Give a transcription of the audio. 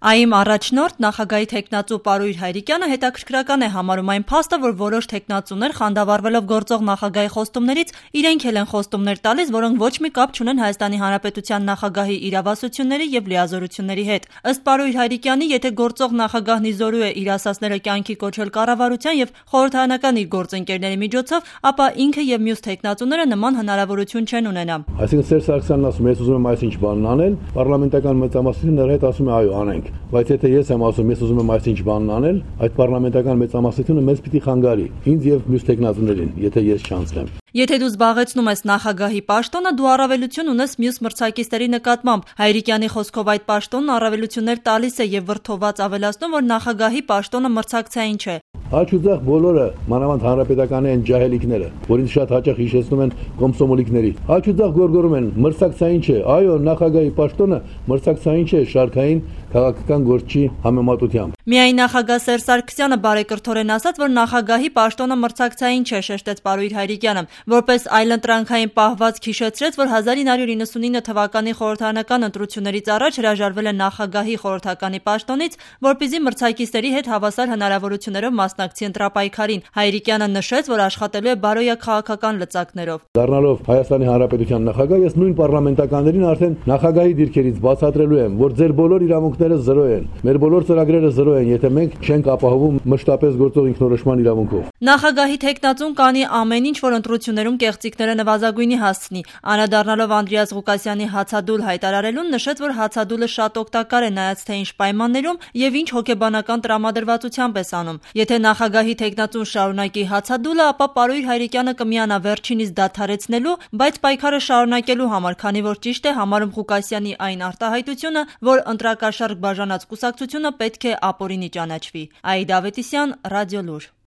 ԱԻՄ առաջնորդ նախագահի թեկնածու Պարույր Հայրիկյանը հետաքրքրական է համարում այն փաստը, որ որոշ թեկնածուներ խանդավառվելով գործող նախագահի խոստումներից իրենք էլ են խոստումներ տալիս, որոնք ոչ մի կապ չունեն Հայաստանի Հանրապետության նախագահի իրավասությունների եւ լիազորությունների հետ։ Ըստ Պարույր Հայրիկյանի, եթե գործող նախագահն ի զորու է իր ասածները կյանքի կոչել կառավարության եւ խորհրդարանական իր գործընկերների միջոցով, ապա ինքը եւ մյուս թեկնածուները նման հնարավորություն չեն ունենա։ Այսինքն Սերժ Սարգսյանն ասում է, ես ուզում եմ այսինչ բանն անել, պարլամենտական մեծամասնությունը հետ ասում է այո, անենք։ Բայց եթե ես եմ ասում, ես ուզում եմ այսինչ բանն անել, այդ պարլամենտական մեծամասնությունը մեզ պիտի խանգարի, ինձ եւ մյուս թեկնածուներին, եթե ես չանցնեմ։ Եթե դու զբաղեցնում ես նախագահի պաշտոնը, դու առավելություն ունես մյուս մրցակիցների նկատմամբ։ Հայրիկյանի խոսքով այդ պաշտոնն առավելություններ տալիս է եւ վրդոված ավելացնում, որ նախագահի պաշտոնը մրցակցային չէ։ Աջուձախ բոլորը, մանավանդ հանրապետականի են ջահելիքները, որ ինձ շատ հաճախ հիշեցնում են կոմսոմոլիկների։ Աջուձախ գորգորում են, մրցակցային չէ, այո, նախագահի պաշտոնը մրցակցային չէ, շարքային քաղաքական գործի համեմատությամբ։ Միայն նախագահ Սերժ Սարգսյանը բարեկրթորեն ասաց, որ նախագահի պաշտոնը մրցակցային չէ, շեշտեց Պարույր Հայրիկյանը, որպես այլընտրանքային պահվածք հիշեցրեց, որ 1999 թվականի խորհրդարանական ընտրություններից առաջ հրաժարվել է նախագահի խորհրդականի պաշտոնից, որպեսզի մրցակիցների հետ հավասար հնարավորություններով մասնակցի ընտրապայքարին։ Հայրիկյանը նշեց, որ աշխատելու է բարոյակ քաղաքական լծակներով։ Դառնալով Հայաստանի Հանրապետության նախագահ, ես նույն պարլամենտականներին արդեն նախագահի դիրքերից բացատրելու եմ, որ ձեր բոլոր իրավունքները զրո են, մեր բոլոր ծրագրերը զրո են, եթե մենք չենք ապահովում մշտապես գործող ինքնորոշման իրավունքով։ Նախագահի թեկնածուն կանի ամեն ինչ, որ ընտրություններում կեղծիքները նվազագույնի հասցնի։ Անդրադառնալով Անդրեաս Ղուկասյանի հացադուլ հայտարարելուն, նշեց, որ հացադուլը շատ օգտակար է նայած թե ինչ պայմաններում եւ ինչ հոգեբանական տրամադրվածությամբ է անում։ Եթե նախագահի թեկնածուն շարունակի հացադուլը, ապա Պարույր Հայրիկյանը կմիանա վերջինիս դադարեցնելու, բայց պայքարը շարունակելու համար, քանի որ ճիշտ է համարում Ղուկասյանի այն արտահայտությունը, որ ընտրակաշառք բաժանած կուսակցությունը պետք է ապօրինի ճանաչվի։ Աիդա Ավետիսյան, Ռադիոլուր։